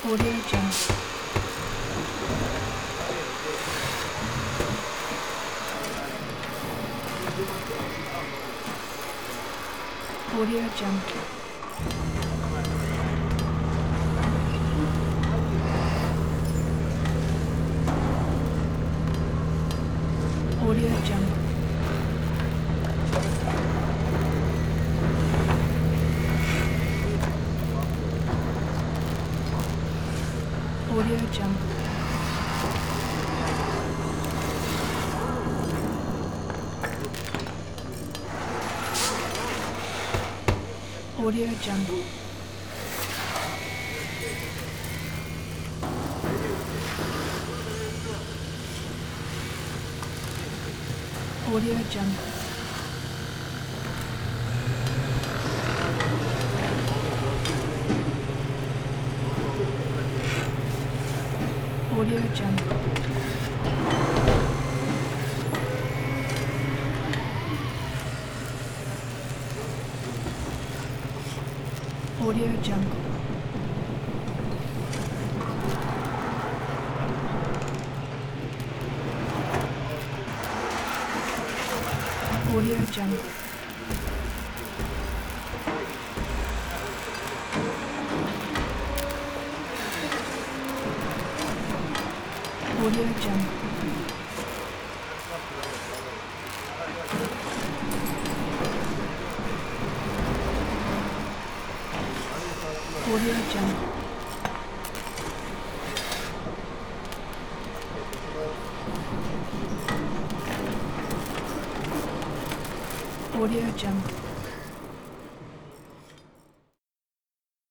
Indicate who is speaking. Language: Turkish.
Speaker 1: Audio Jungle. Audio Jungle. Audio Jungle. Audio Jungle. Audio Jungle. Audio Jungle. Audio Jungle. Audio Jungle. Audio Jungle. Audio Jungle. Audio Jungle. Audio Jungle.